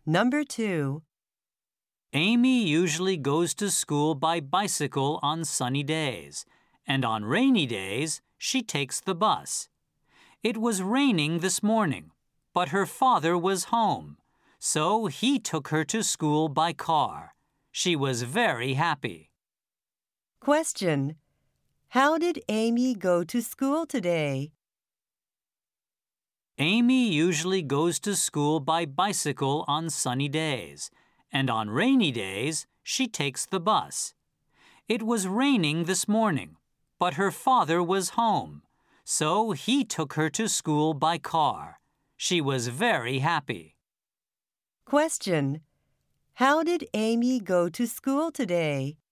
Number 2. Amy usually goes to school by bicycle on sunny days, and on rainy days, she takes the bus. It was raining this morning, but her father was home, so he took her to school by car. She was very happy. Question. How did Amy go to school today? Amy usually goes to school by bicycle on sunny days, and on rainy days, she takes the bus. It was raining this morning, but her father was home, so he took her to school by car. She was very happy. Question. How did Amy go to school today?